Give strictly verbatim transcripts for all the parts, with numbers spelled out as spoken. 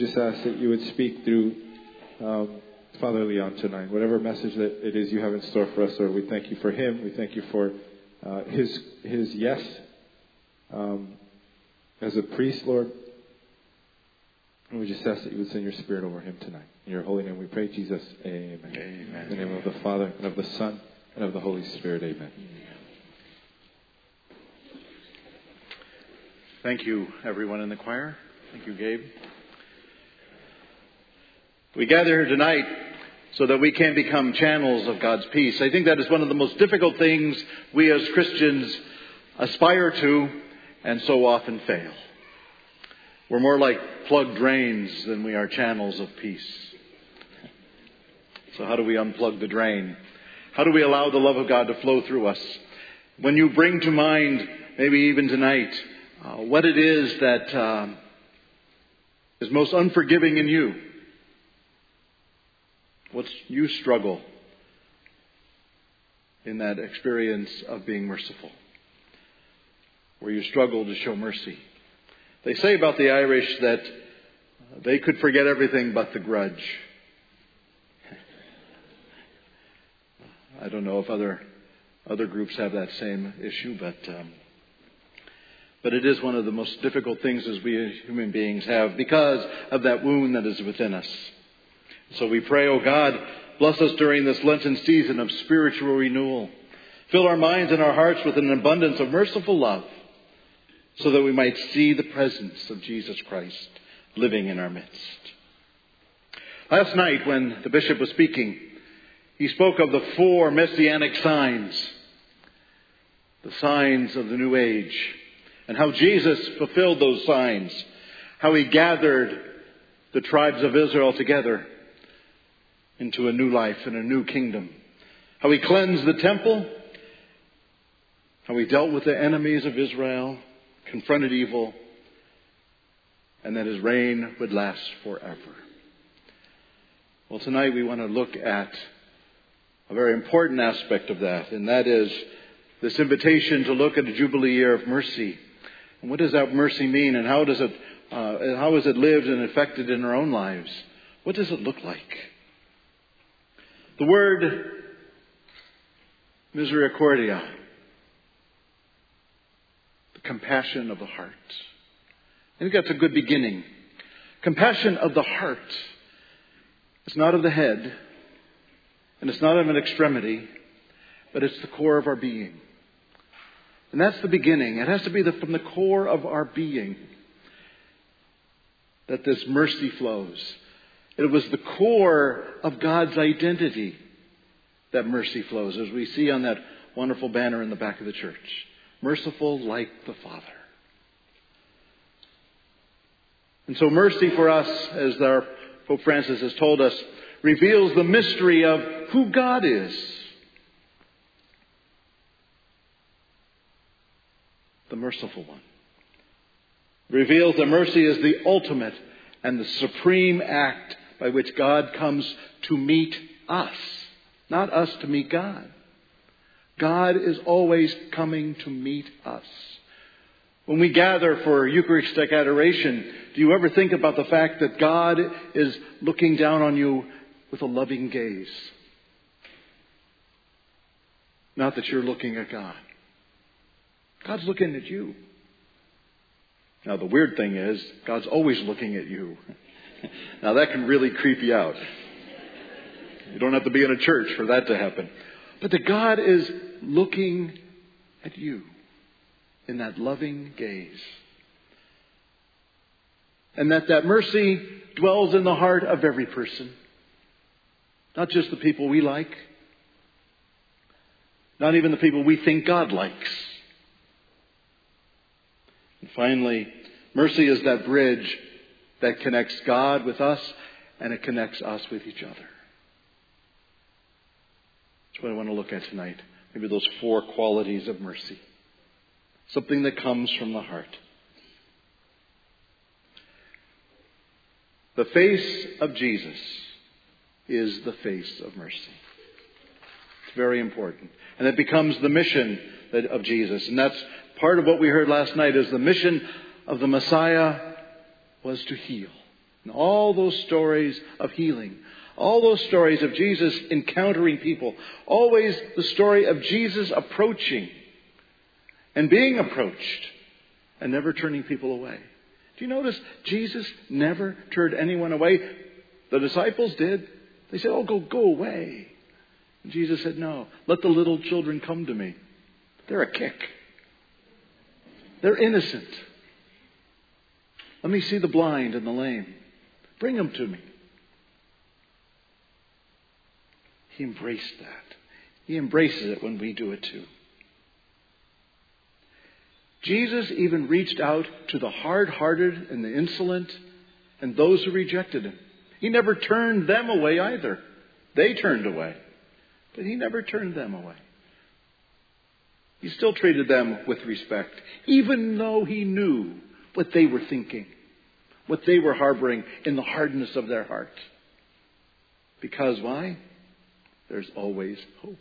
just ask that you would speak through um, Father Leon tonight. Whatever message that it is you have in store for us, Lord, we thank you for him. We thank you for uh, his his yes um, as a priest, Lord. And we just ask that you would send your Spirit over him tonight. In your holy name we pray, Jesus. Amen. Amen. In the name of the Father, and of the Son, and of the Holy Spirit. Amen. Thank you, everyone in the choir. Thank you, Gabe. We gather here tonight so that we can become channels of God's peace. I think that is one of the most difficult things we as Christians aspire to and so often fail. We're more like plugged drains than we are channels of peace. So how do we unplug the drain? How do we allow the love of God to flow through us? When you bring to mind, maybe even tonight, uh, what it is that uh, is most unforgiving in you, what you struggle in that experience of being merciful, where you struggle to show mercy. They say about the Irish that they could forget everything but the grudge. I don't know if other other groups have that same issue, but um, but it is one of the most difficult things as we as human beings have because of that wound that is within us. So we pray, oh God, bless us during this Lenten season of spiritual renewal. Fill our minds and our hearts with an abundance of merciful love so that we might see the presence of Jesus Christ living in our midst. Last night when the bishop was speaking, he spoke of the four messianic signs, the signs of the new age, and how Jesus fulfilled those signs, how he gathered the tribes of Israel together into a new life and a new kingdom. How he cleansed the temple. How he dealt with the enemies of Israel, confronted evil, and that his reign would last forever. Well, tonight we want to look at a very important aspect of that, and that is this invitation to look at a Jubilee year of mercy. And what does that mercy mean, and how does it, uh, how is it lived and affected in our own lives? What does it look like? The word misericordia, the compassion of the heart. I think that's a good beginning. Compassion of the heart. It's not of the head, and it's not of an extremity, but it's the core of our being. And that's the beginning. It has to be the, from the core of our being that this mercy flows. It was the core of God's identity that mercy flows, as we see on that wonderful banner in the back of the church. Merciful like the Father. And so mercy for us, as our Pope Francis has told us, reveals the mystery of who God is. The merciful one. Reveals that mercy is the ultimate and the supreme act by which God comes to meet us. Not us to meet God. God is always coming to meet us. When we gather for Eucharistic adoration, do you ever think about the fact that God is looking down on you with a loving gaze? Not that you're looking at God. God's looking at you. Now the weird thing is, God's always looking at you. Now that can really creep you out. You don't have to be in a church for that to happen. But that God is looking at you in that loving gaze. And that that mercy dwells in the heart of every person. Not just the people we like. Not even the people we think God likes. And finally, mercy is that bridge that connects God with us, and it connects us with each other. That's what I want to look at tonight. Maybe those four qualities of mercy. Something that comes from the heart. The face of Jesus is the face of mercy. It's very important. And it becomes the mission of Jesus. And that's part of what we heard last night, is the mission of the Messiah was to heal. And all those stories of healing, all those stories of Jesus encountering people, always the story of Jesus approaching and being approached and never turning people away. Do you notice Jesus never turned anyone away? The disciples did. They said, oh, go, go away. And Jesus said, no, let the little children come to me. They're a kick. They're innocent. Let me see the blind and the lame. Bring them to me. He embraced that. He embraces it when we do it too. Jesus even reached out to the hard-hearted and the insolent and those who rejected him. He never turned them away either. They turned away. But he never turned them away. He still treated them with respect, even though he knew what they were thinking, what they were harboring in the hardness of their heart. Because why? There's always hope.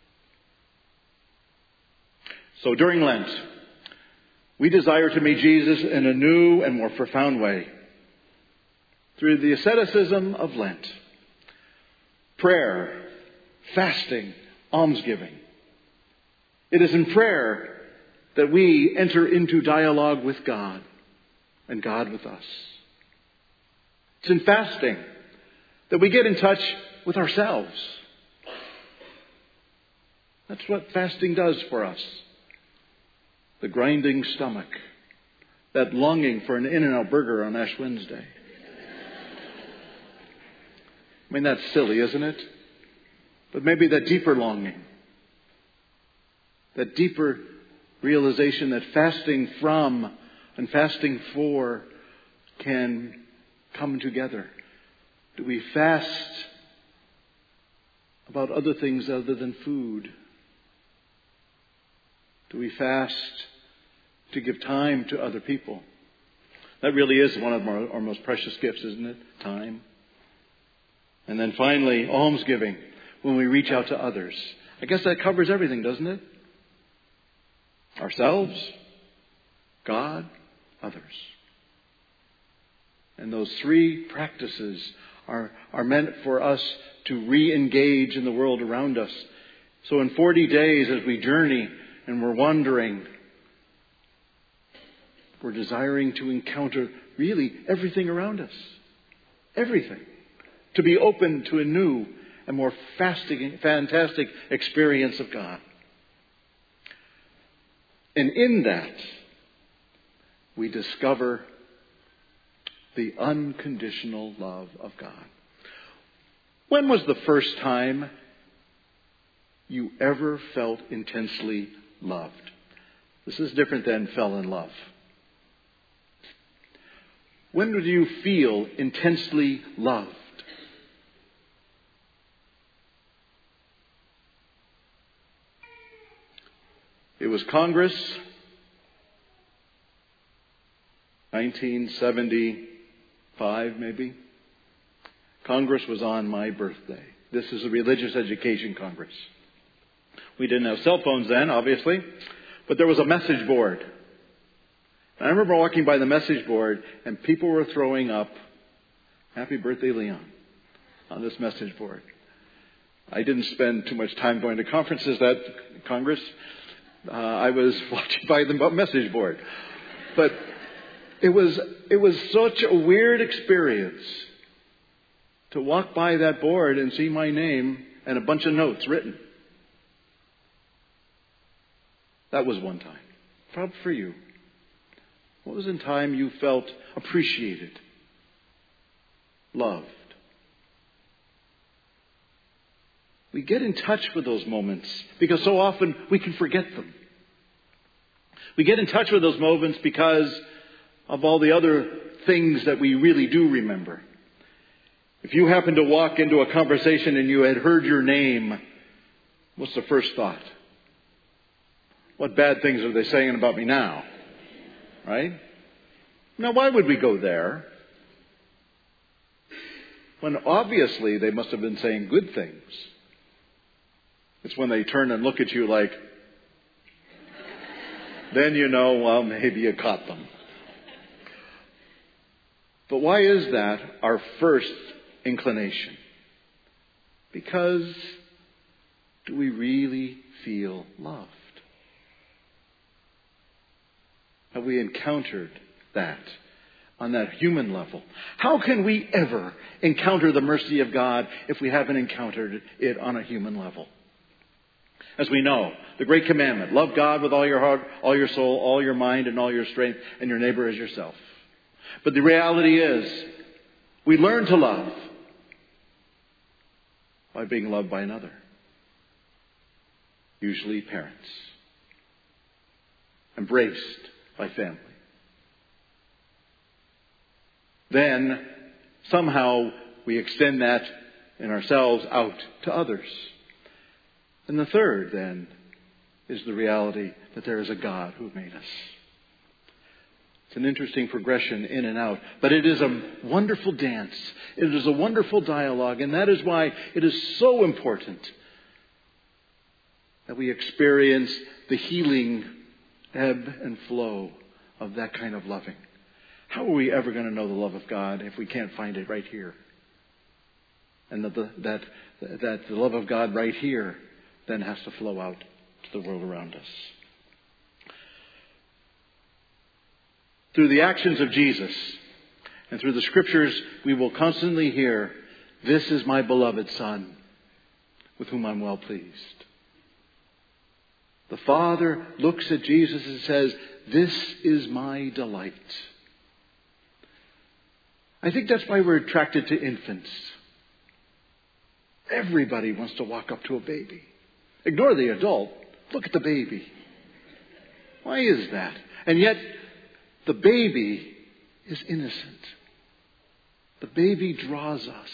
So during Lent, we desire to meet Jesus in a new and more profound way through the asceticism of Lent. Prayer, fasting, almsgiving. It is in prayer that we enter into dialogue with God and God with us. It's in fasting that we get in touch with ourselves. That's what fasting does for us. The grinding stomach, that longing for an In-N-Out burger on Ash Wednesday. I mean, that's silly, isn't it? But maybe that deeper longing, that deeper realization that fasting from and fasting for can come together. Do we fast about other things other than food? Do we fast to give time to other people? That really is one of our, our most precious gifts, isn't it? Time. And then finally, almsgiving, when we reach out to others. I guess that covers everything, doesn't it? Ourselves, God, others. And those three practices are, are meant for us to re-engage in the world around us. So in forty days as we journey and we're wandering, we're desiring to encounter really everything around us. Everything. To be open to a new and more fasting, fantastic experience of God. And in that, we discover the unconditional love of God. When was the first time you ever felt intensely loved? This is different than fell in love. When did you feel intensely loved? It was Congress, nineteen seventy-five maybe. Congress was on my birthday. This is a religious education Congress. We didn't have cell phones then, obviously, but there was a message board. And I remember walking by the message board and people were throwing up "Happy Birthday, Leon" on this message board. I didn't spend too much time going to conferences at Congress. Uh, I was watching by the message board. But it was it was such a weird experience to walk by that board and see my name and a bunch of notes written. That was one time. Probably for you. What was in time you felt appreciated, loved? We get in touch with those moments because so often we can forget them. We get in touch with those moments because of all the other things that we really do remember. If you happen to walk into a conversation and you had heard your name, what's the first thought? What bad things are they saying about me now? Right? Now, why would we go there? When obviously they must have been saying good things. It's when they turn and look at you like, then you know, well, maybe you caught them. But why is that our first inclination? Because do we really feel loved? Have we encountered that on that human level? How can we ever encounter the mercy of God if we haven't encountered it on a human level? As we know, the great commandment, love God with all your heart, all your soul, all your mind, and all your strength, and your neighbor as yourself. But the reality is, we learn to love by being loved by another. Usually parents. Embraced by family. Then, somehow, we extend that in ourselves out to others. And the third, then, is the reality that there is a God who made us. It's an interesting progression in and out. But it is a wonderful dance. It is a wonderful dialogue. And that is why it is so important that we experience the healing ebb and flow of that kind of loving. How are we ever going to know the love of God if we can't find it right here? And that the, that, that the love of God right here then has to flow out to the world around us. Through the actions of Jesus and through the Scriptures, we will constantly hear, "This is my beloved Son, with whom I'm well pleased." The Father looks at Jesus and says, "This is my delight." I think that's why we're attracted to infants. Everybody wants to walk up to a baby. Ignore the adult. Look at the baby. Why is that? And yet, the baby is innocent. The baby draws us.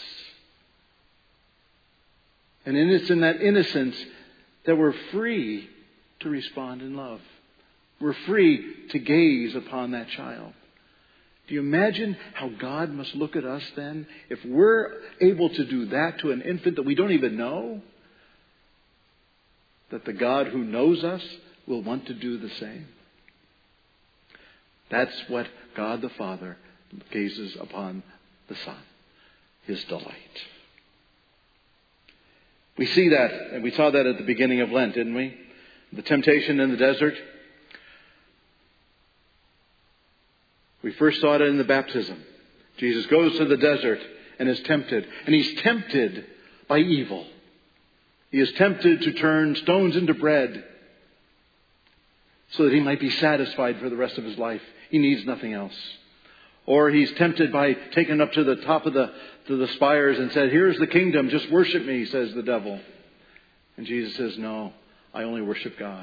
And it's in that innocence that we're free to respond in love. We're free to gaze upon that child. Do you imagine how God must look at us then? If we're able to do that to an infant that we don't even know, that the God who knows us will want to do the same. That's what God the Father gazes upon the Son, His delight. We see that, and we saw that at the beginning of Lent, didn't we? The temptation in the desert. We first saw it in the baptism. Jesus goes to the desert and is tempted. And He's tempted by evil. He is tempted to turn stones into bread so that He might be satisfied for the rest of His life. He needs nothing else. Or He's tempted by taken up to the top of the, to the spires and said, "Here's the kingdom, just worship me," says the devil. And Jesus says, "No, I only worship God."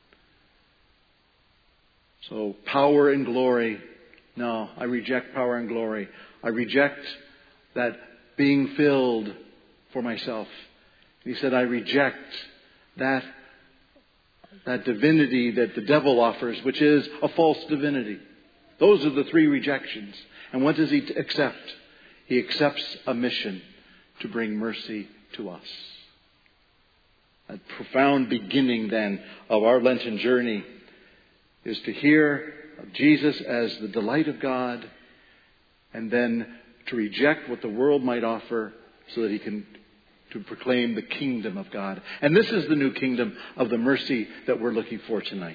So power and glory. No, I reject power and glory. I reject that being filled for myself. He said, I reject that, that divinity that the devil offers, which is a false divinity. Those are the three rejections. And what does He accept? He accepts a mission to bring mercy to us. A profound beginning then of our Lenten journey is to hear of Jesus as the delight of God, and then to reject what the world might offer so that He can to proclaim the kingdom of God. And this is the new kingdom of the mercy that we're looking for tonight.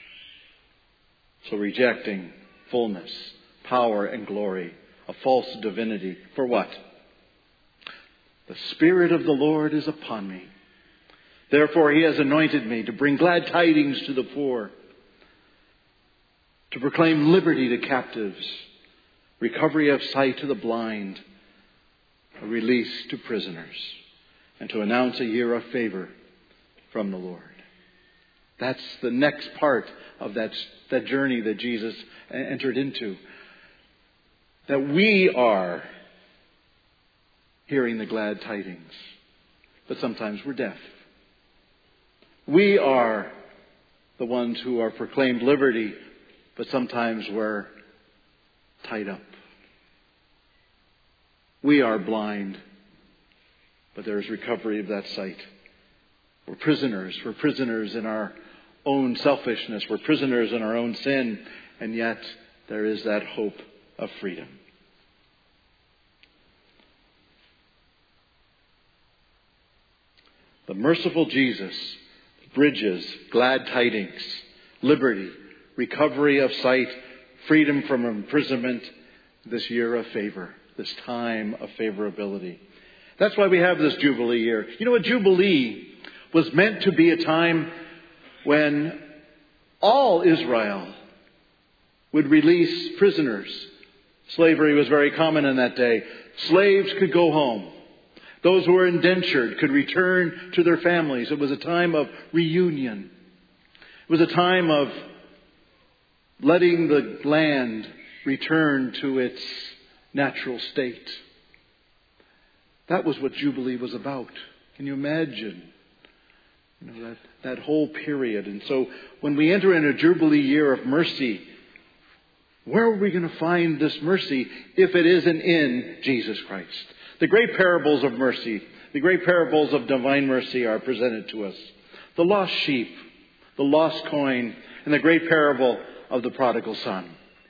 So rejecting fullness, power, and glory, a false divinity. For what? The Spirit of the Lord is upon me. Therefore He has anointed me to bring glad tidings to the poor, to proclaim liberty to captives, recovery of sight to the blind, a release to prisoners, and to announce a year of favor from the Lord. That's the next part of that, that journey that Jesus entered into. That we are hearing the glad tidings, but sometimes we're deaf. We are the ones who are proclaimed liberty, but sometimes we're tied up. We are blind, but there is recovery of that sight. We're prisoners. We're prisoners in our own selfishness. We're prisoners in our own sin. And yet there is that hope of freedom. The merciful Jesus bridges glad tidings, liberty, recovery of sight, freedom from imprisonment, this year of favor, this time of favorability. That's why we have this Jubilee year. You know, a Jubilee was meant to be a time when all Israel would release prisoners. Slavery was very common in that day. Slaves could go home. Those who were indentured could return to their families. It was a time of reunion. It was a time of letting the land return to its natural state. That was what Jubilee was about. Can you imagine? You know, that, that whole period. And so when we enter in a Jubilee year of mercy, where are we going to find this mercy if it isn't in Jesus Christ? The great parables of mercy, the great parables of divine mercy are presented to us. The lost sheep, the lost coin, and the great parable of the prodigal son.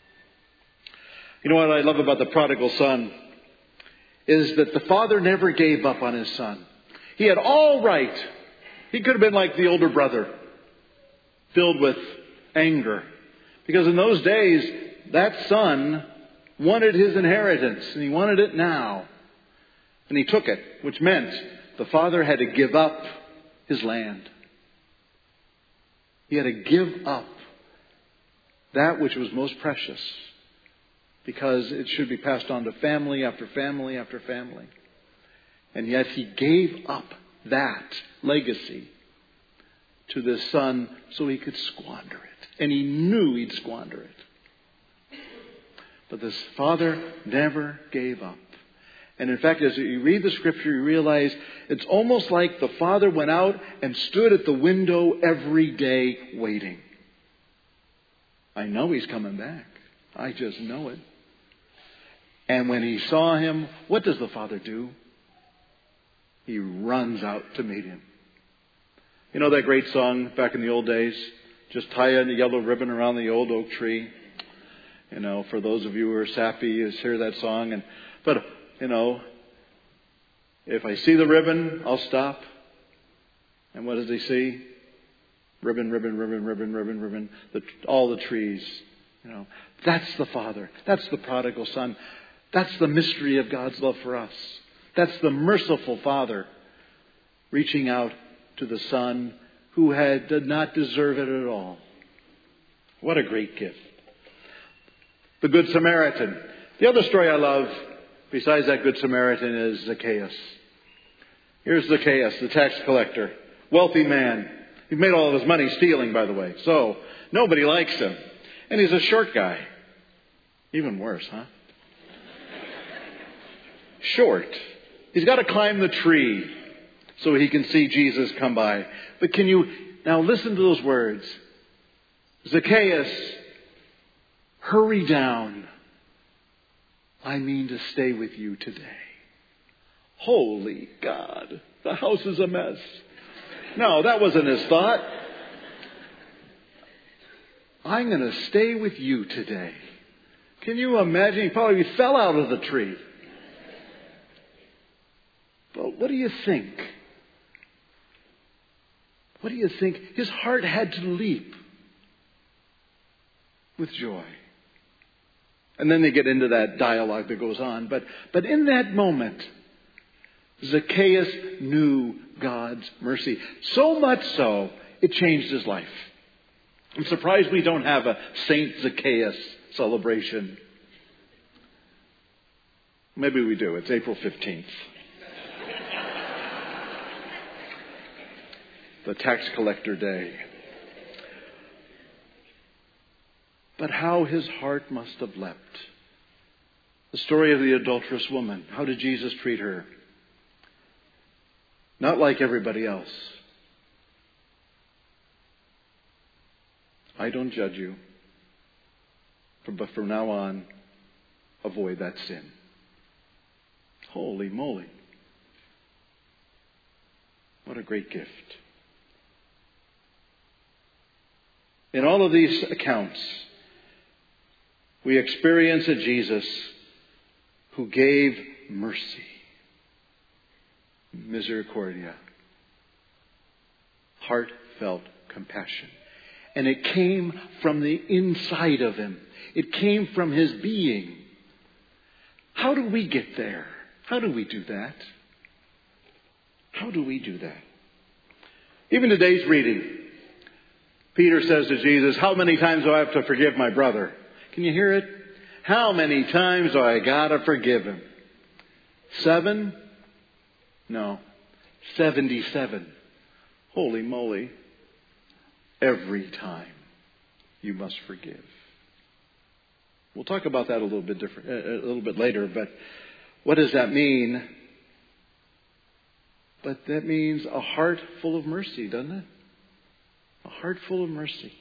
You know what I love about the prodigal son is that the father never gave up on his son. He had all right. He could have been like the older brother, filled with anger. Because in those days, that son wanted his inheritance, and he wanted it now. And he took it, which meant the father had to give up his land. He had to give up that which was most precious, because it should be passed on to family after family after family. And yet he gave up that legacy to this son so he could squander it. And he knew he'd squander it. But this father never gave up. And in fact, as you read the scripture, you realize it's almost like the father went out and stood at the window every day waiting. I know he's coming back. I just know it. And when he saw him, what does the father do? He runs out to meet him. You know that great song back in the old days? Just tie a yellow ribbon around the old oak tree. You know, for those of you who are sappy, you hear that song. And but, you know, if I see the ribbon, I'll stop. And what does he see? Ribbon, ribbon, ribbon, ribbon, ribbon, ribbon. The, all the trees. You know, that's the Father. That's the prodigal son. That's the mystery of God's love for us. That's the merciful Father reaching out to the Son who had did not deserve it at all. What a great gift. The Good Samaritan. The other story I love, besides that Good Samaritan, is Zacchaeus. Here's Zacchaeus, the tax collector. Wealthy man. He made all of his money stealing, by the way. So, nobody likes him. And he's a short guy. Even worse, huh? Short. He's got to climb the tree so he can see Jesus come by. But can you now listen to those words? Zacchaeus, hurry down. I mean to stay with you today. Holy God, the house is a mess. No, that wasn't his thought. I'm going to stay with you today. Can you imagine? He probably fell out of the tree. But what do you think? What do you think? His heart had to leap with joy. And then they get into that dialogue that goes on. But, but in that moment, Zacchaeus knew God's mercy. So much so, it changed his life. I'm surprised we don't have a Saint Zacchaeus celebration. Maybe we do. It's April fifteenth. The tax collector day. But how his heart must have leapt. The story of the adulterous woman. How did Jesus treat her? Not like everybody else. I don't judge you. But from now on, avoid that sin. Holy moly. What a great gift. In all of these accounts, we experience a Jesus who gave mercy. Misericordia. heartfelt compassion. And it came from the inside of him. It came from his being. How do we get there? How do we do that? How do we do that? Even today's reading, Peter says to Jesus, how many times do I have to forgive my brother? Can you hear it? How many times do I gotta forgive him? Seven? No. Seventy-seven. Holy moly. Every time you must forgive. We'll talk about that a little bit different, a little bit later, but what does that mean? But that means a heart full of mercy, doesn't it? A heart full of mercy.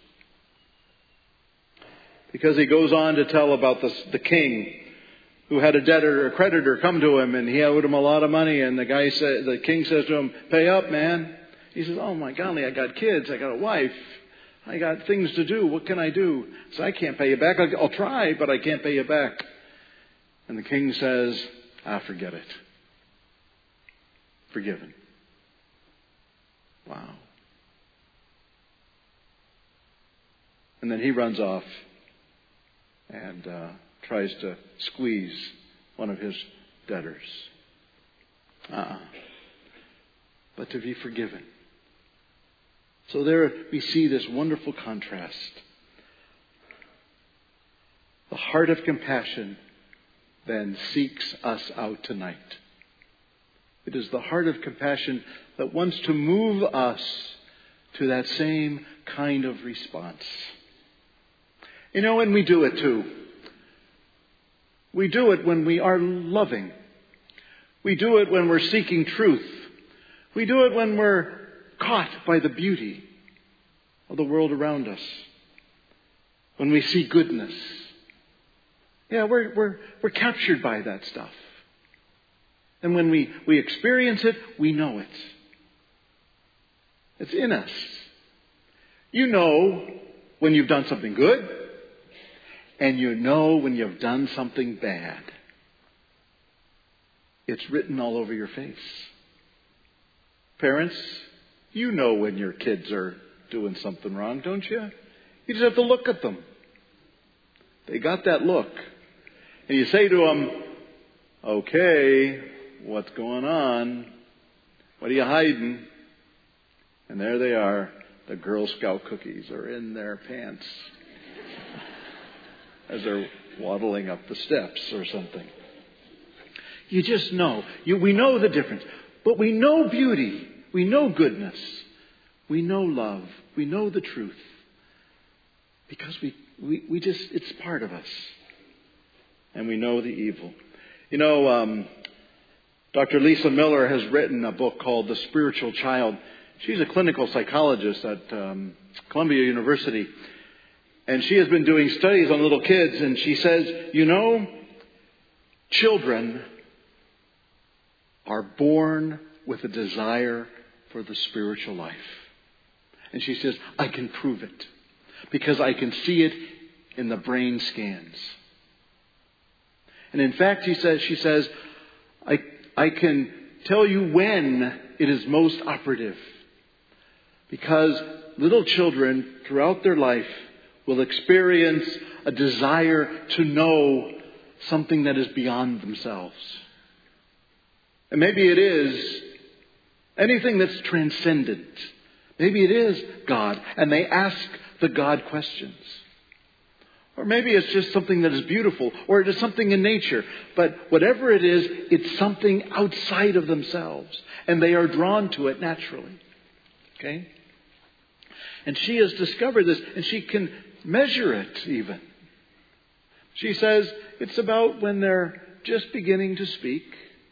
Because he goes on to tell about the, the king who had a debtor, a creditor come to him, and he owed him a lot of money, and the guy said, the king says to him, pay up, man. He says, oh my golly, I got kids, I got a wife, I got things to do, what can I do? So I can't pay you back. I'll, I'll try, but I can't pay you back. And the king says, ah, forget it. Forgiven. Wow. And then he runs off and uh, tries to squeeze one of his debtors. Uh-uh. But to be forgiven. So there we see this wonderful contrast. The heart of compassion then seeks us out tonight. It is the heart of compassion that wants to move us to that same kind of response. You know, and we do it too. We do it when we are loving. We do it when we're seeking truth. We do it when we're caught by the beauty of the world around us. When we see goodness. Yeah, we're, we're, we're captured by that stuff. And when we, we experience it, we know it. It's in us. You know when you've done something good, and you know when you've done something bad. It's written all over your face. Parents, you know when your kids are doing something wrong, don't you? You just have to look at them. They got that look. And you say to them, okay, what's going on? What are you hiding? And there they are. The Girl Scout cookies are in their pants as they're waddling up the steps or something. You just know. You, we know the difference. But we know beauty. We know goodness. We know love. We know the truth. Because we, we, we just, it's part of us. And we know the evil. You know, um, Doctor Lisa Miller has written a book called The Spiritual Child. She's a clinical psychologist at um, Columbia University. And she has been doing studies on little kids. And she says, you know, children are born with a desire for the spiritual life. And she says, I can prove it. Because I can see it in the brain scans. And in fact, she says, she says, I, I can tell you when it is most operative. Because little children throughout their life will experience a desire to know something that is beyond themselves. And maybe it is anything that's transcendent. Maybe it is God. And they ask the God questions. Or maybe it's just something that is beautiful. Or it is something in nature. But whatever it is, it's something outside of themselves. And they are drawn to it naturally. Okay? And she has discovered this. And she can measure it even. She says it's about when they're just beginning to speak.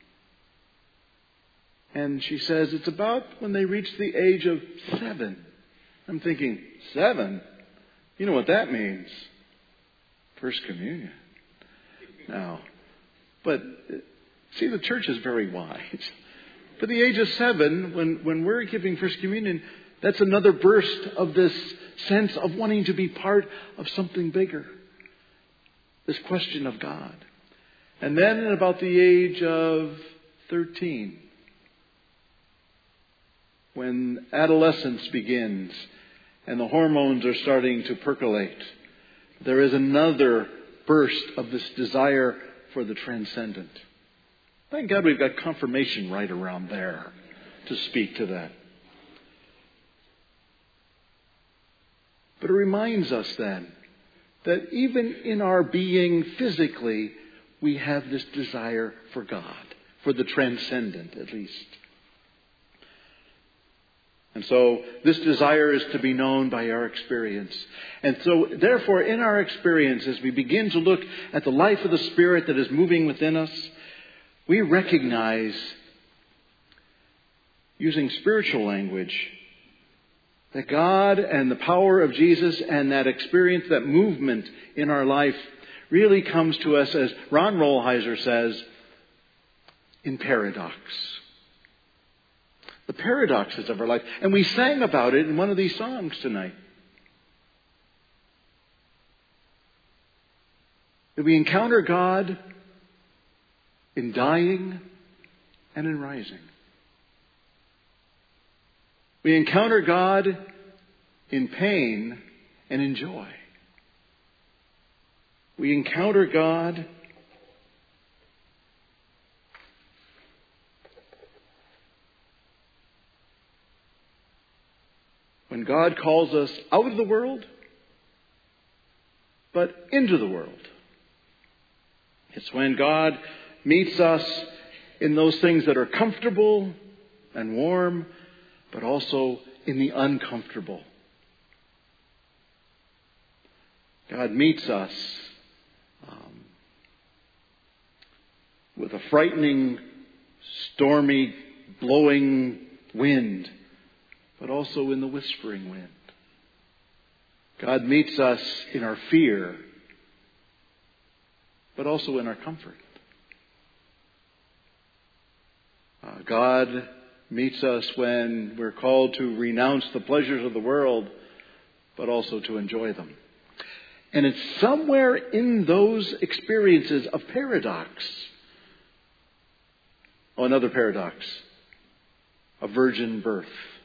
And she says it's about when they reach the age of seven. I'm thinking, seven? You know what that means? First communion. Now, but see, the church is very wise. For the age of seven, when, when we're giving First Communion, that's another burst of this sense of wanting to be part of something bigger. This question of God. And then at about the age of thirteen, when adolescence begins and the hormones are starting to percolate, there is another burst of this desire for the transcendent. Thank God we've got confirmation right around there to speak to that. But it reminds us then that even in our being physically, we have this desire for God, for the transcendent at least. And so this desire is to be known by our experience. And so therefore in our experience, as we begin to look at the life of the Spirit that is moving within us, we recognize, using spiritual language, that God and the power of Jesus and that experience, that movement in our life really comes to us, as Ron Rolheiser says, in paradox. The paradoxes of our life. And we sang about it in one of these songs tonight. That we encounter God in dying and in rising. We encounter God in pain and in joy. We encounter God when God calls us out of the world, but into the world. It's when God meets us in those things that are comfortable and warm, but also in the uncomfortable. God meets us um, with a frightening, stormy, blowing wind, but also in the whispering wind. God meets us in our fear, but also in our comfort. Uh, God meets us when we're called to renounce the pleasures of the world, but also to enjoy them. And it's somewhere in those experiences of paradox. Oh, another paradox. A virgin birth.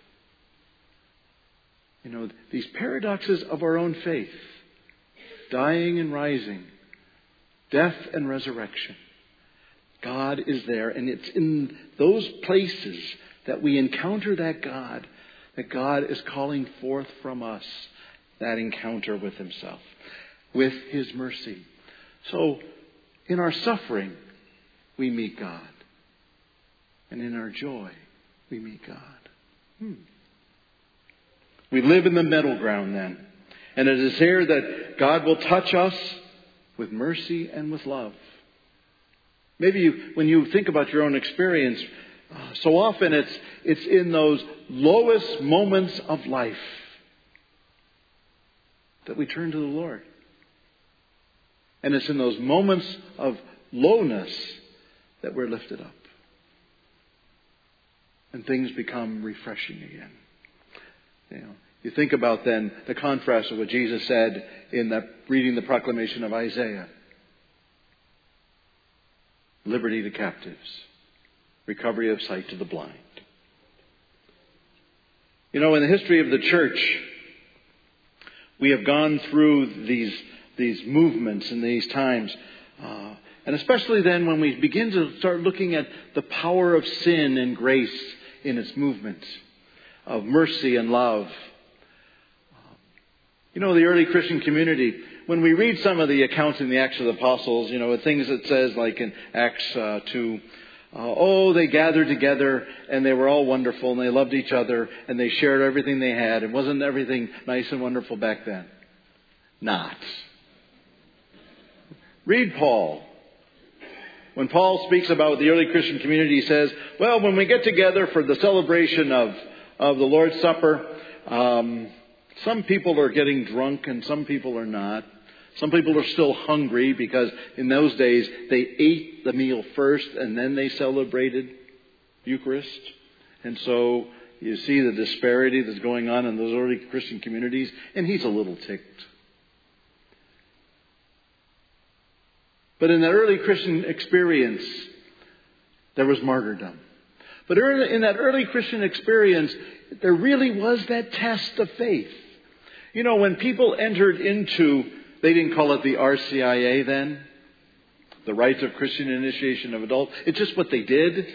You know, these paradoxes of our own faith. Dying and rising. Death and resurrection. God is there, and it's in those places that we encounter that God, that God is calling forth from us that encounter with Himself, with His mercy. So, in our suffering, we meet God. And in our joy, we meet God. Hmm. We live in the middle ground then. And it is here that God will touch us with mercy and with love. Maybe you, when you think about your own experience, uh, so often it's it's in those lowest moments of life that we turn to the Lord. And it's in those moments of lowness that we're lifted up. And things become refreshing again. You know, you think about then the contrast of what Jesus said in that reading the proclamation of Isaiah. Liberty to captives. Recovery of sight to the blind. You know, in the history of the church, we have gone through these, these movements in these times. Uh, and especially then when we begin to start looking at the power of sin and grace in its movement, of mercy and love. You know, the early Christian community, when we read some of the accounts in the Acts of the Apostles, you know, things it says like in Acts uh, two, uh, oh, they gathered together and they were all wonderful and they loved each other and they shared everything they had. And wasn't everything nice and wonderful back then? Not. Read Paul. When Paul speaks about the early Christian community, he says, well, when we get together for the celebration of, of the Lord's Supper, um, some people are getting drunk and some people are not. Some people are still hungry because in those days they ate the meal first and then they celebrated Eucharist. And so you see the disparity that's going on in those early Christian communities, and he's a little ticked. But in the early Christian experience, there was martyrdom. But in that early Christian experience, there really was that test of faith. You know, when people entered into, they didn't call it the R C I A then, the Rites of Christian Initiation of Adults. It's just what they did.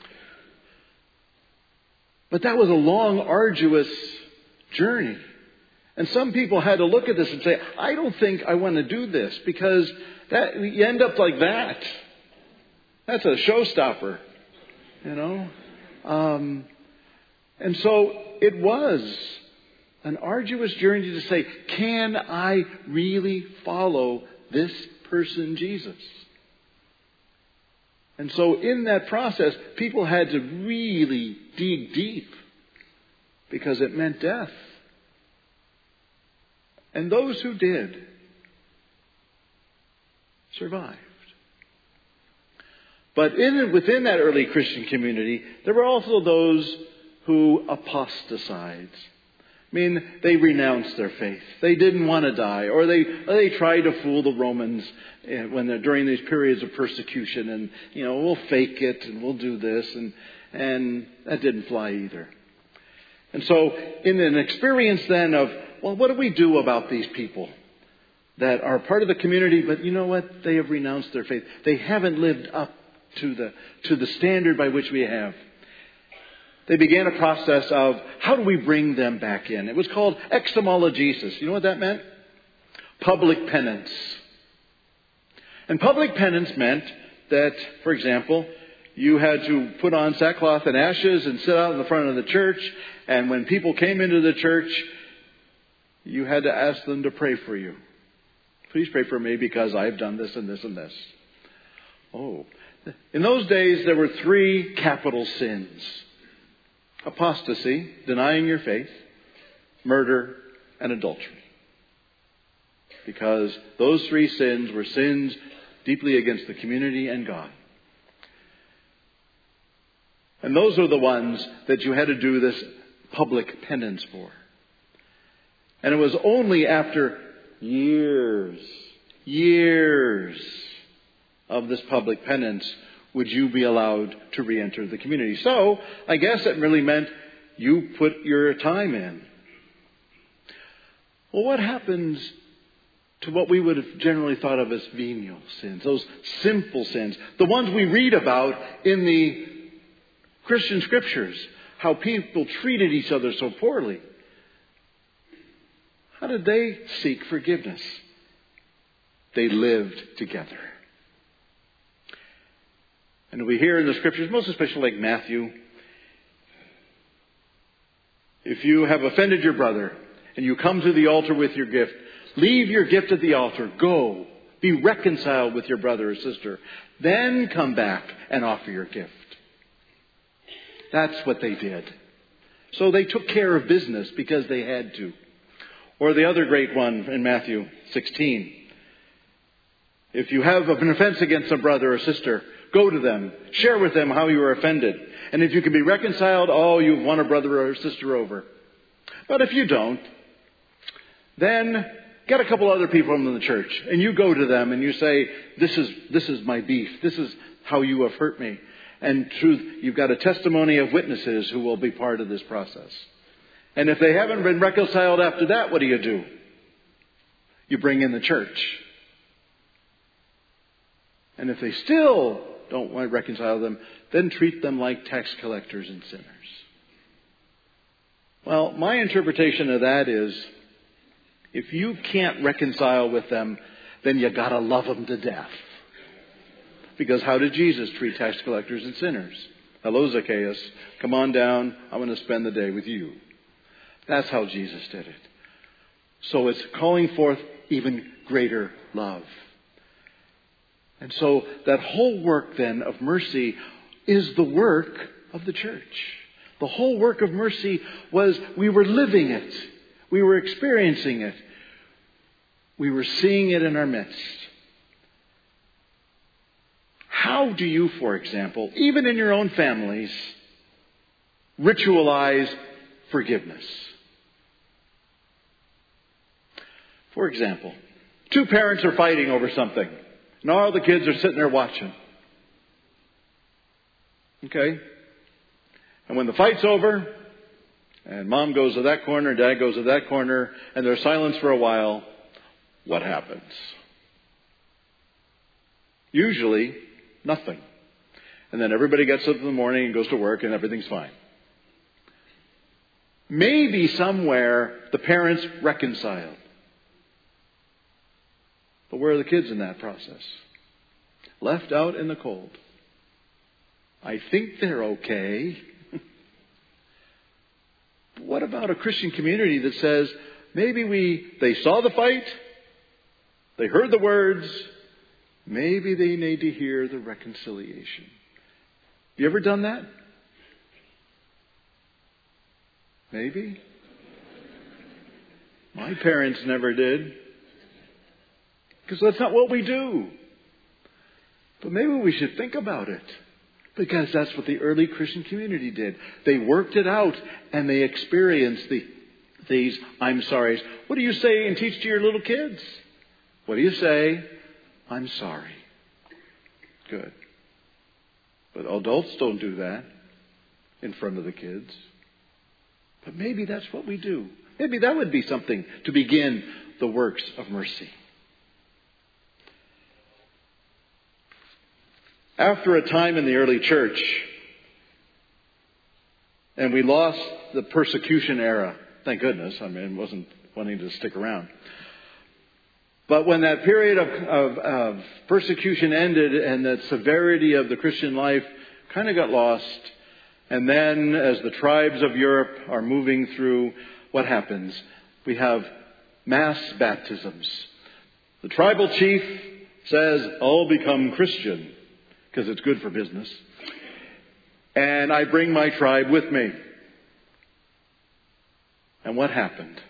But that was a long, arduous journey. And some people had to look at this and say, I don't think I want to do this, because that you end up like that. That's a showstopper, you know. Um, and so it was an arduous journey to say, can I really follow this person, Jesus? And so in that process, people had to really dig deep, because it meant death. And those who did survived. But in, within that early Christian community, there were also those who apostatized. I mean, they renounced their faith. They didn't want to die, or they they tried to fool the Romans when they're during these periods of persecution, and you know, we'll fake it and we'll do this, and and that didn't fly either. And so, in an experience then of, well, what do we do about these people that are part of the community, but you know what? They have renounced their faith. They haven't lived up to the to the standard by which we have. They began a process of, how do we bring them back in? It was called exomologesis. You know what that meant? Public penance. And public penance meant that, for example, you had to put on sackcloth and ashes and sit out in the front of the church. And when people came into the church, you had to ask them to pray for you. Please pray for me because I've done this and this and this. Oh. In those days, there were three capital sins. Apostasy, denying your faith, murder, and adultery. Because those three sins were sins deeply against the community and God. And those are the ones that you had to do this public penance for. And it was only after years, years of this public penance would you be allowed to re-enter the community. So, I guess it really meant you put your time in. Well, what happens to what we would have generally thought of as venial sins, those simple sins, the ones we read about in the Christian scriptures, how people treated each other so poorly? How did they seek forgiveness? They lived together. And we hear in the scriptures, most especially like Matthew, if you have offended your brother and you come to the altar with your gift, leave your gift at the altar. Go. Be reconciled with your brother or sister. Then come back and offer your gift. That's what they did. So they took care of business because they had to. Or the other great one in Matthew sixteen. If you have an offense against a brother or sister, go to them. Share with them how you were offended. And if you can be reconciled, oh, you've won a brother or sister over. But if you don't, then get a couple other people from the church. And you go to them and you say, this is, this is my beef. This is how you have hurt me. And truth, you've got a testimony of witnesses who will be part of this process. And if they haven't been reconciled after that, what do you do? You bring in the church. And if they still don't want to reconcile them, then treat them like tax collectors and sinners. Well, my interpretation of that is, if you can't reconcile with them, then you gotta love them to death. Because how did Jesus treat tax collectors and sinners? Hello, Zacchaeus. Come on down. I'm going to spend the day with you. That's how Jesus did it. So it's calling forth even greater love. And so that whole work then of mercy is the work of the church. The whole work of mercy was, we were living it. We were experiencing it. We were seeing it in our midst. How do you, for example, even in your own families, ritualize forgiveness? For example, two parents are fighting over something, and all the kids are sitting there watching. Okay? And when the fight's over, and mom goes to that corner, dad goes to that corner, and there's silence for a while, what happens? Usually, nothing. And then everybody gets up in the morning and goes to work and everything's fine. Maybe somewhere the parents reconciled. But where are the kids in that process? Left out in the cold. I think they're okay. What about a Christian community that says, maybe we, they saw the fight, they heard the words, maybe they need to hear the reconciliation. You ever done that? Maybe. My parents never did. Because that's not what we do. But maybe we should think about it. Because that's what the early Christian community did. They worked it out and they experienced the, these I'm sorry's. What do you say and teach to your little kids? What do you say? I'm sorry. Good. But adults don't do that in front of the kids. But maybe that's what we do. Maybe that would be something to begin the works of mercy. After a time in the early church, and we lost the persecution era, thank goodness, I mean, it wasn't wanting to stick around. But when that period of, of, of persecution ended and the severity of the Christian life kind of got lost, and then as the tribes of Europe are moving through, what happens? We have mass baptisms. The tribal chief says, I'll become Christian, because it's good for business. And I bring my tribe with me. And what happened?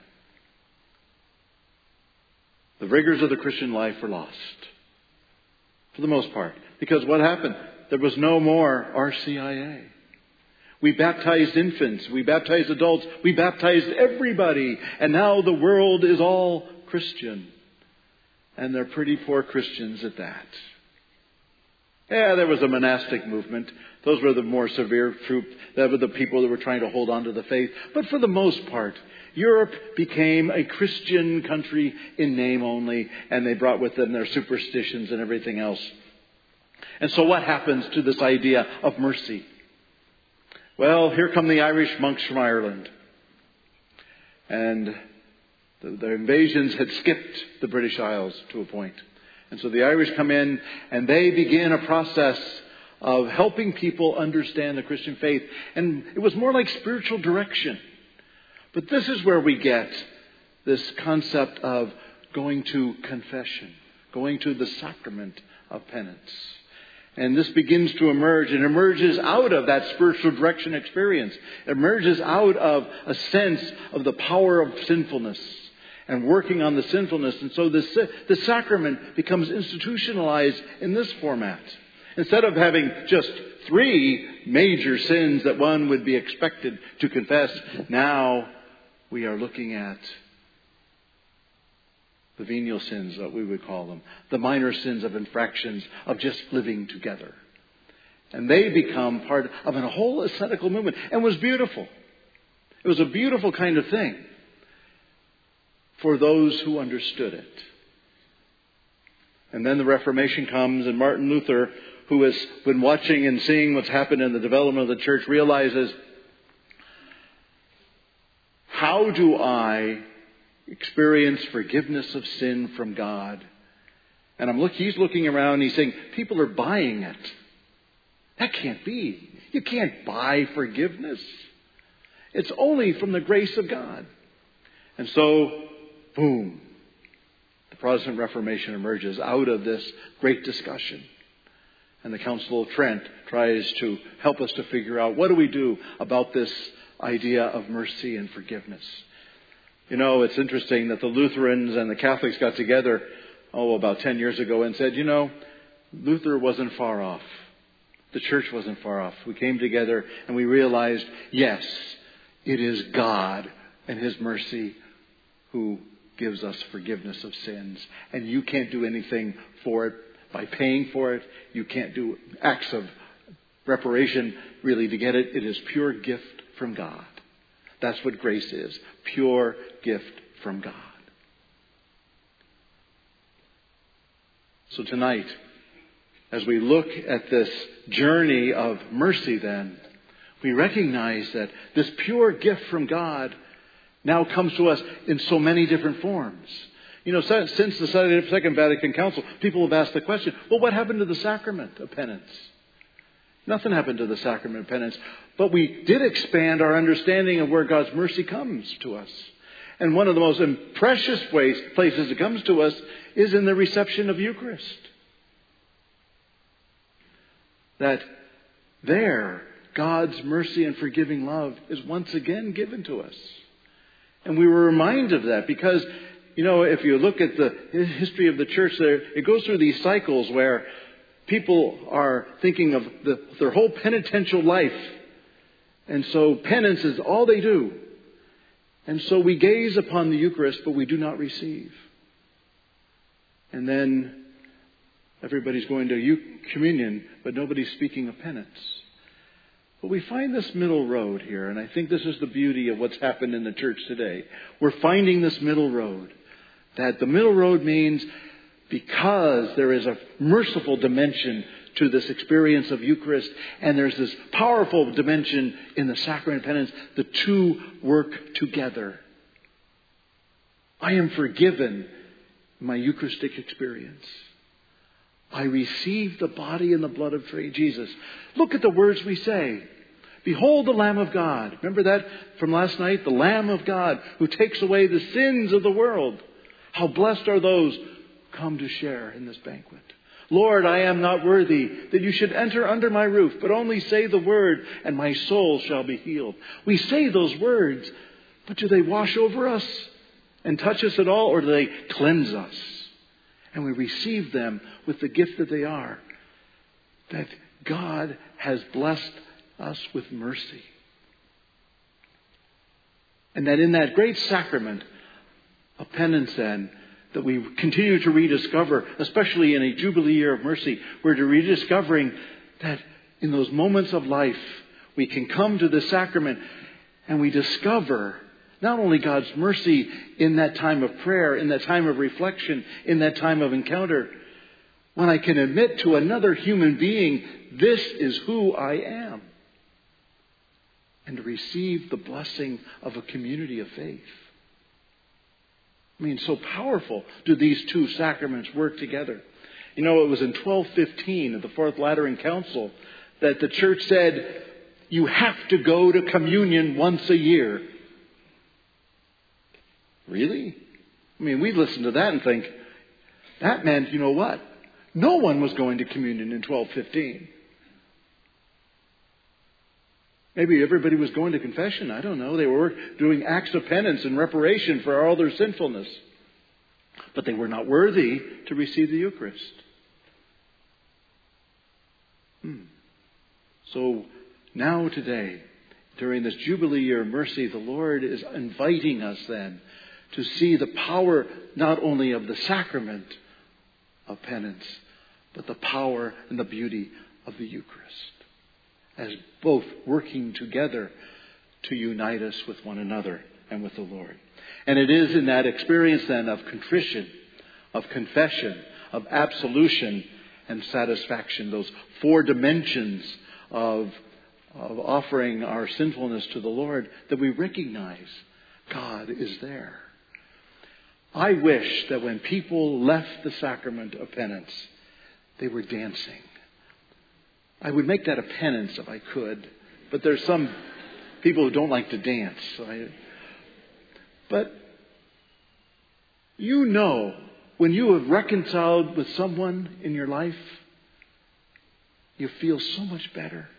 The rigors of the Christian life were lost. For the most part. Because what happened? There was no more R C I A. We baptized infants. We baptized adults. We baptized everybody. And now the world is all Christian. And they're pretty poor Christians at that. Yeah, there was a monastic movement. Those were the more severe troop. That were the people that were trying to hold on to the faith. But for the most part, Europe became a Christian country in name only. And they brought with them their superstitions and everything else. And so what happens to this idea of mercy? Well, here come the Irish monks from Ireland. And the, the invasions had skipped the British Isles to a point. And so the Irish come in and they begin a process of helping people understand the Christian faith. And it was more like spiritual direction. But this is where we get this concept of going to confession, going to the sacrament of penance. And this begins to emerge. It emerges out of that spiritual direction experience. It emerges out of a sense of the power of sinfulness and working on the sinfulness. And so this, the sacrament becomes institutionalized in this format. Instead of having just three major sins that one would be expected to confess, now we are looking at the venial sins, what we would call them. The minor sins of infractions of just living together. And they become part of a whole ascetical movement. And it was beautiful. It was a beautiful kind of thing for those who understood it. And then the Reformation comes, and Martin Luther, who has been watching and seeing what's happened in the development of the church, realizes, how do I experience forgiveness of sin from God? And I'm look, he's looking around and he's saying, people are buying it. That can't be. You can't buy forgiveness. It's only from the grace of God. And so, boom, the Protestant Reformation emerges out of this great discussion. And the Council of Trent tries to help us to figure out, what do we do about this idea of mercy and forgiveness? You know, it's interesting that the Lutherans and the Catholics got together, oh, about ten years ago and said, you know, Luther wasn't far off. The church wasn't far off. We came together and we realized, yes, it is God and His mercy who gives us forgiveness of sins. And you can't do anything for it by paying for it. You can't do acts of reparation really to get it, it is pure gift from God. That's what grace is. Pure gift from God. So tonight, as we look at this journey of mercy then, we recognize that this pure gift from God now comes to us in so many different forms. You know, since the Second Vatican Council, people have asked the question, well, what happened to the sacrament of penance? Nothing happened to the sacrament of penance. But we did expand our understanding of where God's mercy comes to us. And one of the most precious ways, places it comes to us is in the reception of Eucharist. That there, God's mercy and forgiving love is once again given to us. And we were reminded of that because, you know, if you look at the history of the church there, it goes through these cycles where people are thinking of the, their whole penitential life. And so penance is all they do. And so we gaze upon the Eucharist, but we do not receive. And then everybody's going to communion, but nobody's speaking of penance. But we find this middle road here, and I think this is the beauty of what's happened in the church today. We're finding this middle road. That the middle road means because there is a merciful dimension to this experience of Eucharist, and there's this powerful dimension in the sacrament of penance, the two work together. I am forgiven in my Eucharistic experience. I receive the body and the blood of Jesus. Look at the words we say. Behold the Lamb of God. Remember that from last night? The Lamb of God who takes away the sins of the world. How blessed are those who come to share in this banquet. Lord, I am not worthy that you should enter under my roof, but only say the word and my soul shall be healed. We say those words, but do they wash over us and touch us at all, or do they cleanse us? And we receive them with the gift that they are. That God has blessed us with mercy. And that in that great sacrament of penance then, that we continue to rediscover, especially in a Jubilee year of mercy, we're rediscovering that in those moments of life, we can come to the sacrament and we discover not only God's mercy in that time of prayer, in that time of reflection, in that time of encounter, when I can admit to another human being, this is who I am. And to receive the blessing of a community of faith. I mean, so powerful do these two sacraments work together. You know, it was in twelve fifteen of the Fourth Lateran Council that the church said, you have to go to communion once a year. Really? I mean, we listen to that and think, that meant, you know what? No one was going to communion in twelve fifteen. Maybe everybody was going to confession. I don't know. They were doing acts of penance and reparation for all their sinfulness. But they were not worthy to receive the Eucharist. Hmm. So now today, during this Jubilee year of mercy, the Lord is inviting us then to see the power not only of the sacrament of penance, but the power and the beauty of the Eucharist. As both working together to unite us with one another and with the Lord. And it is in that experience then of contrition, of confession, of absolution and satisfaction, those four dimensions of, of offering our sinfulness to the Lord, that we recognize God is there. I wish that when people left the sacrament of penance, they were dancing. I would make that a penance if I could. But there's some people who don't like to dance. So I, but you know, when you have reconciled with someone in your life, you feel so much better.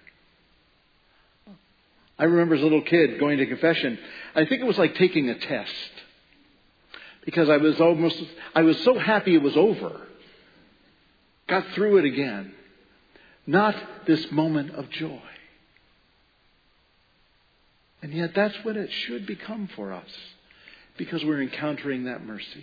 I remember as a little kid going to confession. I think it was like taking a test. Because I was almost, I was so happy it was over. Got through it again. Not this moment of joy. And yet that's what it should become for us. Because we're encountering that mercy.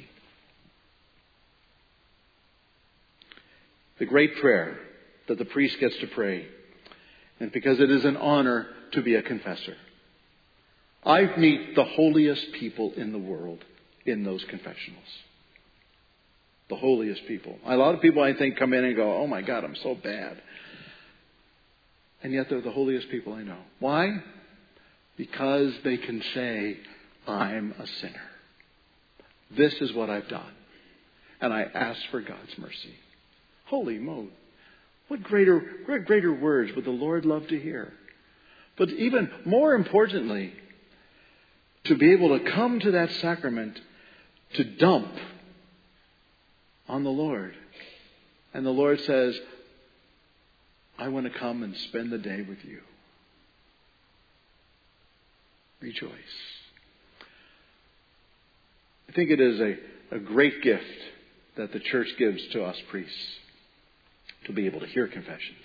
The great prayer that the priest gets to pray and because it is an honor to be a confessor. I meet the holiest people in the world in those confessionals. The holiest people. A lot of people, I think, come in and go, oh my God, I'm so bad. And yet they're the holiest people I know. Why? Because they can say, I'm a sinner. This is what I've done. And I ask for God's mercy. Holy moly. What greater, what greater words would the Lord love to hear? But even more importantly, to be able to come to that sacrament to dump on the Lord. And the Lord says, I want to come and spend the day with you. Rejoice. I think it is a, a great gift that the church gives to us priests to be able to hear confessions.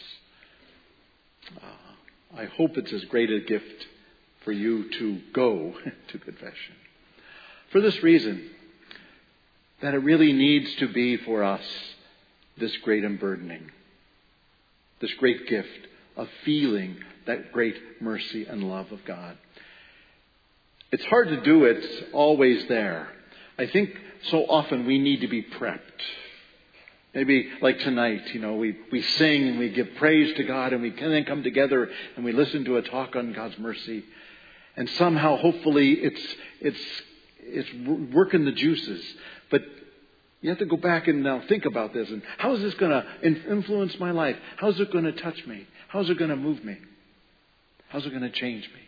Uh, I hope it's as great a gift for you to go to confession. For this reason, that it really needs to be for us this great unburdening, this great gift of feeling that great mercy and love of God. It's hard to do it always there. I think so often we need to be prepped. Maybe like tonight, you know, we, we sing and we give praise to God and we can then come together and we listen to a talk on God's mercy. And somehow, hopefully, it's it's it's working the juices. But you have to go back and now think about this. And how is this going to influence my life? How is it going to touch me? How is it going to move me? How is it going to change me?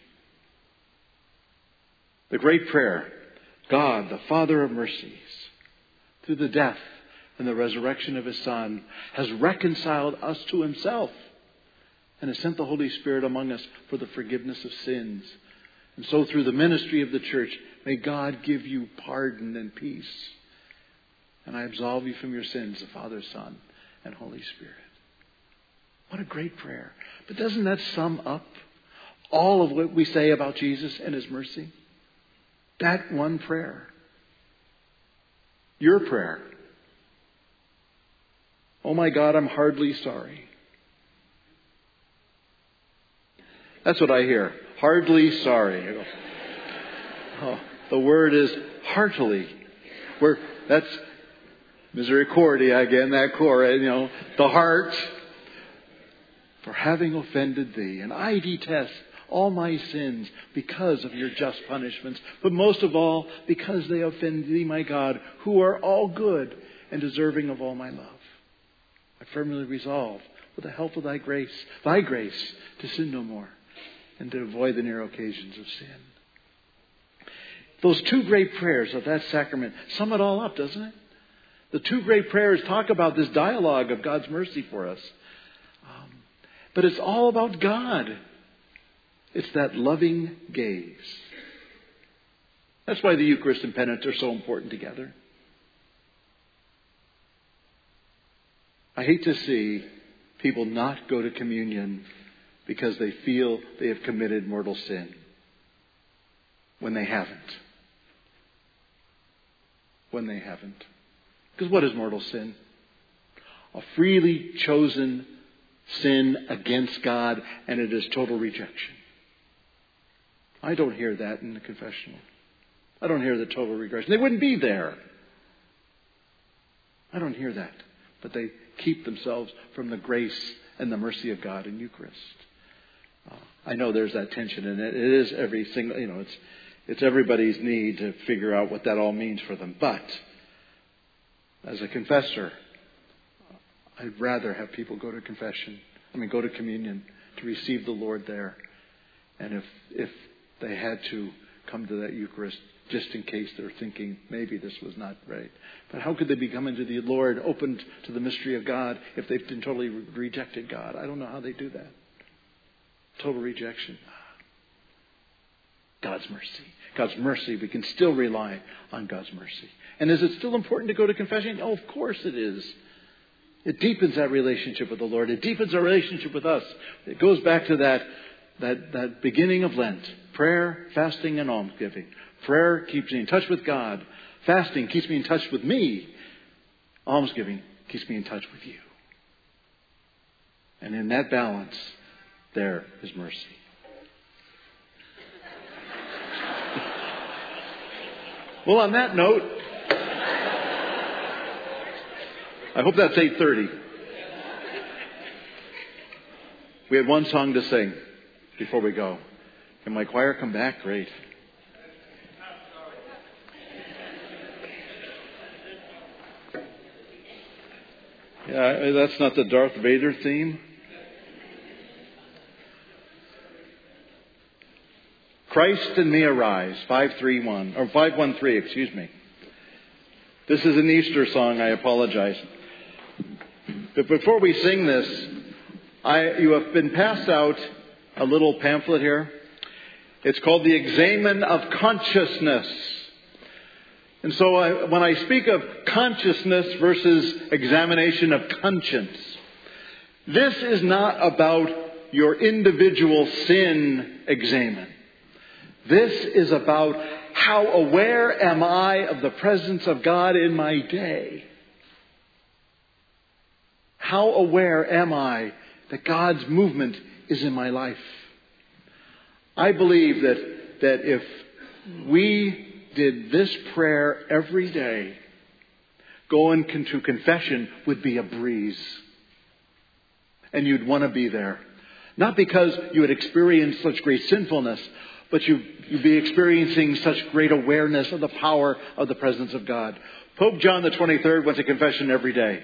The great prayer, God, the Father of mercies, through the death and the resurrection of His Son, has reconciled us to Himself and has sent the Holy Spirit among us for the forgiveness of sins. And so through the ministry of the church, may God give you pardon and peace. And I absolve you from your sins, the Father, Son, and Holy Spirit. What a great prayer. But doesn't that sum up all of what we say about Jesus and His mercy? That one prayer. Your prayer. Oh my God, I'm hardly sorry. That's what I hear. Hardly sorry. Oh, the word is heartily. We're, that's misericordia again, that core, you know, the heart. For having offended thee, and I detest all my sins because of your just punishments, but most of all because they offend thee, my God, who are all good and deserving of all my love. I firmly resolve, with the help of thy grace, thy grace, to sin no more and to avoid the narrow occasions of sin. Those two great prayers of that sacrament sum it all up, doesn't it? The two great prayers talk about this dialogue of God's mercy for us. Um, but it's all about God. It's that loving gaze. That's why the Eucharist and penance are so important together. I hate to see people not go to communion because they feel they have committed mortal sin when they haven't. When they haven't. Because what is mortal sin? A freely chosen sin against God, and it is total rejection. I don't hear that in the confessional. I don't hear the total regression. They wouldn't be there. I don't hear that. But they keep themselves from the grace and the mercy of God in Eucharist. Uh, I know there's that tension, and it, it is every single, you know, it's it's everybody's need to figure out what that all means for them. But as a confessor, I'd rather have people go to confession. I mean, go to communion to receive the Lord there. And if if they had to come to that Eucharist, just in case they're thinking maybe this was not right. But how could they be coming to the Lord, opened to the mystery of God, if they've been totally re- rejected God? I don't know how they do that. Total rejection. God's mercy. God's mercy. We can still rely on God's mercy. And is it still important to go to confession? Oh, of course it is. It deepens that relationship with the Lord. It deepens our relationship with us. It goes back to that, that, that beginning of Lent. Prayer, fasting, and almsgiving. Prayer keeps me in touch with God. Fasting keeps me in touch with me. Almsgiving keeps me in touch with you. And in that balance, there is mercy. Well, on that note, I hope that's eight thirty. We had one song to sing before we go. Can my choir come back? Great. Yeah, that's not the Darth Vader theme. Christ in me arise, five three one, or five one three, excuse me. This is an Easter song, I apologize. But before we sing this, I, you have been passed out a little pamphlet here. It's called The Examen of Consciousness. And so I, when I speak of consciousness versus examination of conscience, this is not about your individual sin examen. This is about how aware am I of the presence of God in my day? How aware am I that God's movement is in my life? I believe that, that if we did this prayer every day, going to confession would be a breeze. And you'd want to be there. Not because you had experienced such great sinfulness, but you, you'd be experiencing such great awareness of the power of the presence of God. Pope John the twenty-third went to confession every day.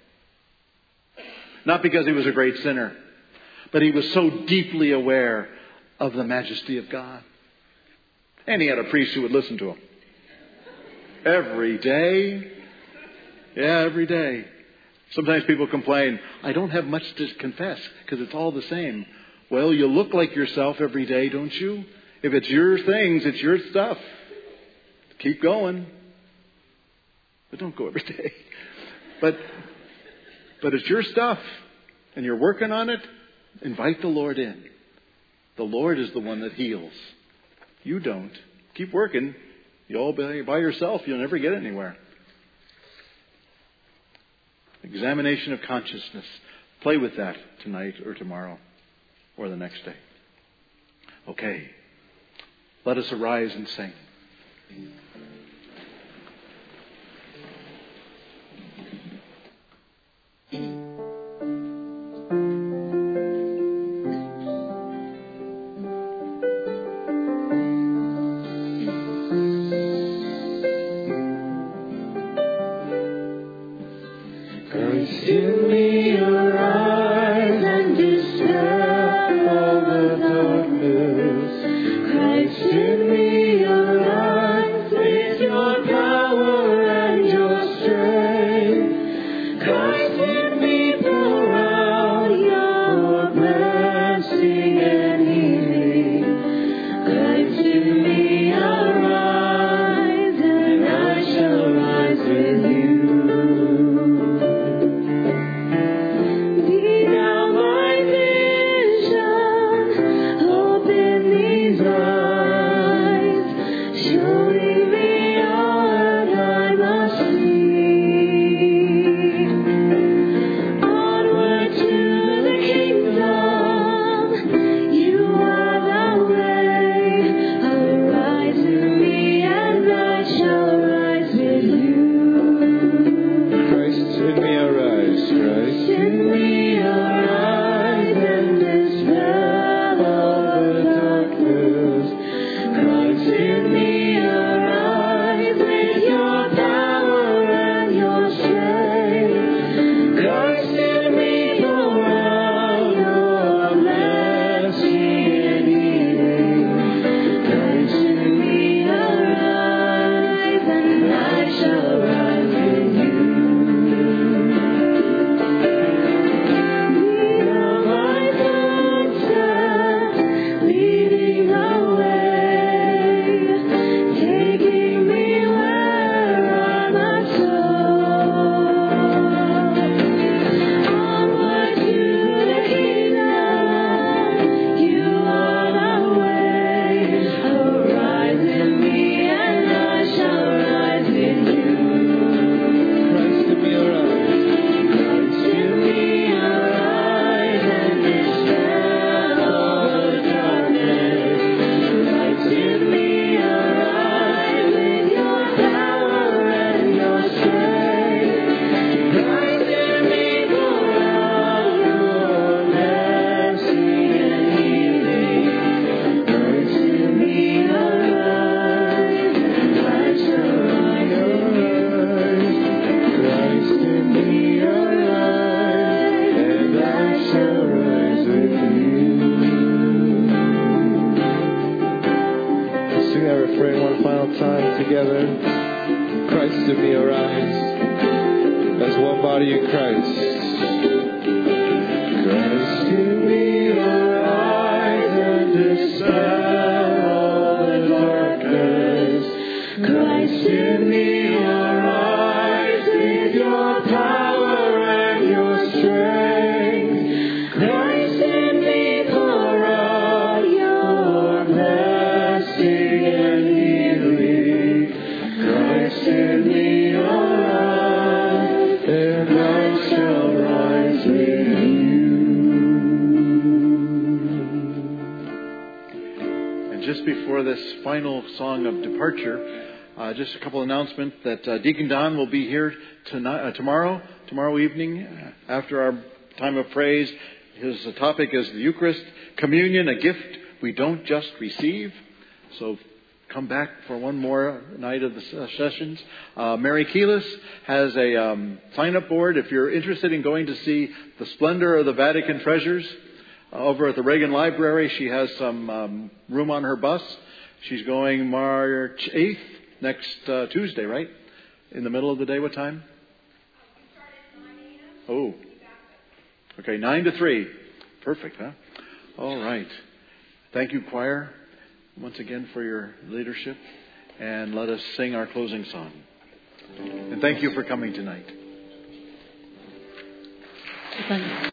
Not because he was a great sinner, but he was so deeply aware of the majesty of God. And he had a priest who would listen to him. Every day. Yeah, every day. Sometimes people complain, I don't have much to confess because it's all the same. Well, you look like yourself every day, don't you? If it's your things, it's your stuff. Keep going. But don't go every day. But, but it's your stuff. And you're working on it. Invite the Lord in. The Lord is the one that heals. You don't. Keep working. You all by, by yourself, you'll never get anywhere. Examination of consciousness. Play with that tonight or tomorrow or the next day. Okay. Let us arise and sing. Christ in me, arise. final time together. Christ in me arise. As one body in Christ. Christ in me arise and dispel all the darkness. Christ in me arise with your power and your strength. Christ in me pour out your blessing and healing. Christ in me arise, and I shall rise with you. And just before this final song of departure, Uh, just a couple of announcements that uh, Deacon Don will be here tonight, uh, tomorrow, tomorrow evening uh, after our time of praise. His uh, topic is the Eucharist, communion, a gift we don't just receive. So come back for one more night of the uh, sessions. Uh, Mary Keelis has a um, sign-up board if you're interested in going to see the splendor of the Vatican treasures uh, over at the Reagan Library. She has some um, room on her bus. She's going March eighth. Next uh, Tuesday, right? In the middle of the day, what time? Oh. Okay, nine to three. Perfect, huh? All right. Thank you, choir, once again for your leadership. And let us sing our closing song. And thank you for coming tonight.